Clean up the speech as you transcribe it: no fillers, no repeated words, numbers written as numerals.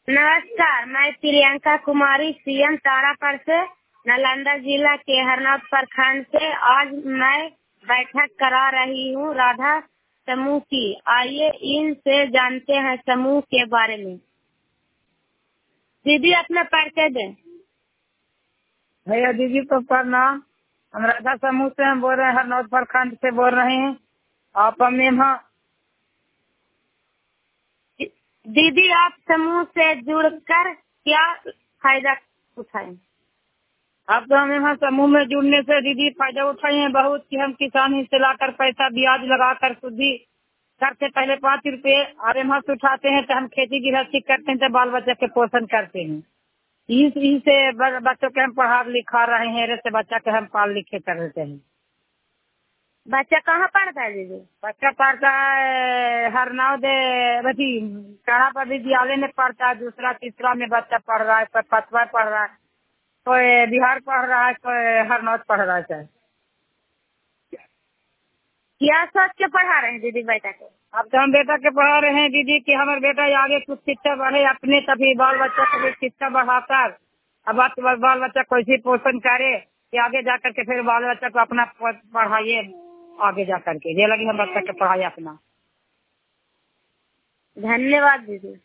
नमस्कार, मैं प्रियंका कुमारी सीएम तारापुर से नालंदा जिला के हरनौत प्रखंड से आज मैं बैठक करा रही हूँ राधा समूह की। आइए इनसे जानते हैं समूह के बारे में। दीदी अपना परिचय दें। भैया दीदी को प्रणाम। हम राधा समूह से हम बोल रहे हैं, हरनौत प्रखंड से बोल रहे हैं। आप हमें दीदी आप समूह से जुड़कर क्या फायदा उठाए? अब तो हम यहाँ समूह में जुड़ने से दीदी फायदा उठाए हैं बहुत, कि हम किसान से लाकर पैसा ब्याज लगाकर शुद्धि करके पहले 5 रुपए और यहाँ से उठाते हैं तो हम खेती गृहस्थी करते हैं तो बाल बच्चा के पोषण करते हैं। इसी से बच्चों के हम पढ़ा लिखा रहे हैं, ऐसे बच्चा के हम पाल लिखे कर देते हैं। बच्चा कहाँ पढ़ता है दीदी? बच्चा पढ़ता है हरनौत टाड़ा पर विद्यालय में पढ़ता है, दूसरा तीसरा में बच्चा पढ़ रहा है, कोई पचवा पढ़ रहा है, कोई बिहार पढ़ रहा है, कोई हरनौत पढ़ रहा है। क्या सोच के पढ़ा रहे हैं दीदी बेटा को? अब तो हम बेटा के पढ़ा रहे हैं दीदी कि हमारे बेटा आगे कुछ शिक्षा बढ़े अपने, तभी बाल बच्चा को भी शिक्षा बढ़ाकर अब बाल बच्चा को ऐसे पोषण करे कि आगे जाकर के फिर बाल बच्चा को अपना पढ़ाइए, आगे जा करके ये लगी हम बच्चा के पढ़ाई अपना। धन्यवाद दीदी।